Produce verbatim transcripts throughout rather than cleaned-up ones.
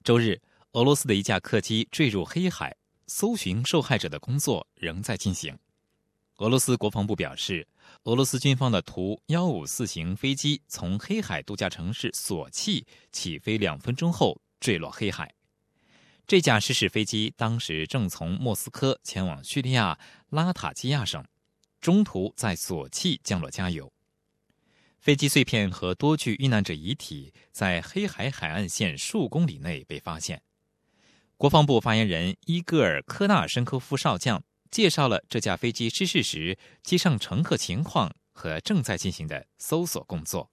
周日，俄罗斯的一架客机坠入黑海，搜寻受害者的工作仍在进行。俄罗斯国防部表示，俄罗斯军方的图一五四型飞机从黑海度假城市索契起飞两分钟后坠落黑海。这架失事飞机当时正从莫斯科前往叙利亚拉塔基亚省，中途在索契降落加油。飞机碎片和多具遇难者遗体在黑海海岸线数公里内被发现。国防部发言人伊戈尔·科纳申科夫少将介绍了这架飞机失事时机上乘客情况和正在进行的搜索工作。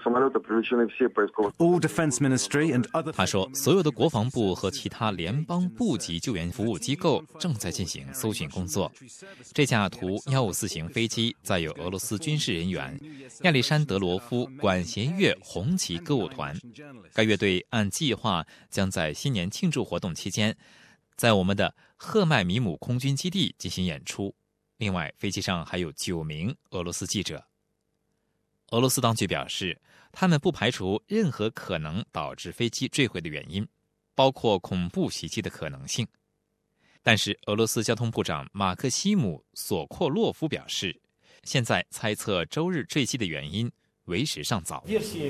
他说，所有的国防部和其他联邦部级救援服务机构正在进行搜寻工作。这架图一五四型飞机载有俄罗斯军事人员亚历山德罗夫管弦乐红旗歌舞团，该乐队按计划将在新年庆祝活动期间在我们的赫麦米姆空军基地进行演出。另外，飞机上还有九名俄罗斯记者。俄罗斯当局表示，他们不排除任何可能导致飞机坠毁的原因，包括恐怖袭击的可能性。但是，俄罗斯交通部长马克西姆·索阔洛夫表示，现在猜测周日坠机的原因为时尚早。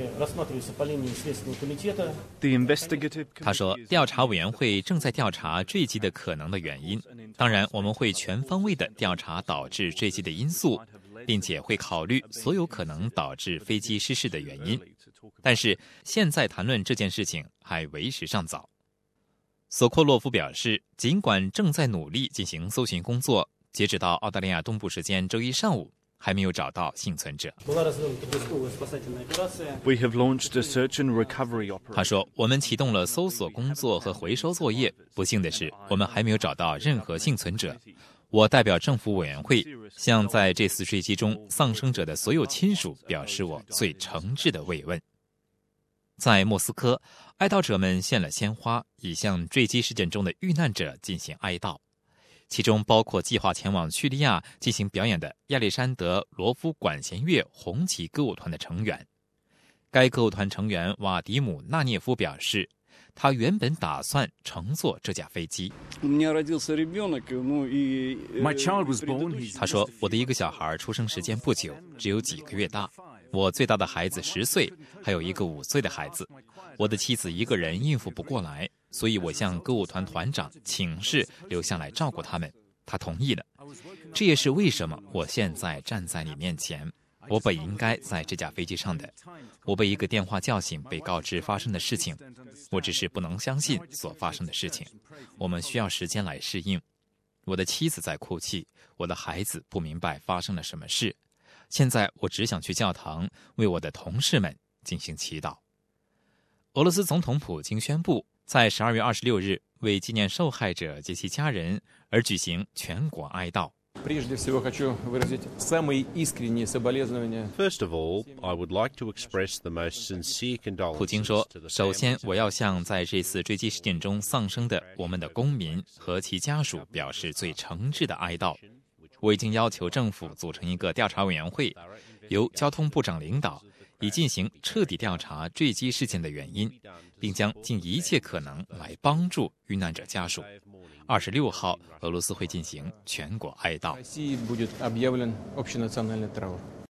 他说，调查委员会正在调查坠机的可能的原因，当然我们会全方位地调查导致坠机的因素，并且会考虑所有可能导致飞机失事的原因，但是现在谈论这件事情还为时尚早。索阔洛夫表示，尽管正在努力进行搜寻工作，截止到澳大利亚东部时间周一上午还没有找到幸存者。他说，我们启动了搜索工作和回收作业，不幸的是，我们还没有找到任何幸存者。我代表政府委员会向在这次坠机中丧生者的所有亲属表示我最诚挚的慰问。在莫斯科，哀悼者们献了鲜花，以向坠机事件中的遇难者进行哀悼，其中包括计划前往叙利亚进行表演的亚历山德罗夫管弦乐红旗歌舞团的成员。该歌舞团成员瓦迪姆·纳涅夫表示，他原本打算乘坐这架飞机。他说，我的一个小孩出生时间不久，只有几个月大。我最大的孩子十岁，还有一个五岁的孩子。我的妻子一个人应付不过来，所以我向歌舞团团长请示留下来照顾他们，他同意了。这也是为什么我现在站在你面前。我本应该在这架飞机上的，我被一个电话叫醒，被告知发生的事情。我只是不能相信所发生的事情。我们需要时间来适应。我的妻子在哭泣，我的孩子不明白发生了什么事。现在我只想去教堂为我的同事们进行祈祷。俄罗斯总统普京宣布，在十二月二十六日为纪念受害者及其家人而举行全国哀悼。 First of all, I would like to express the most sincere condolences. 普京说，首先我要向在这次坠机事件中丧生的我们的公民和其家属表示最诚挚的哀悼。我已经要求政府组成一个调查委员会，由交通部长领导，以进行彻底调查坠机事件的原因，并将尽一切可能来帮助遇难者家属。二十六号，俄罗斯会进行全国哀悼。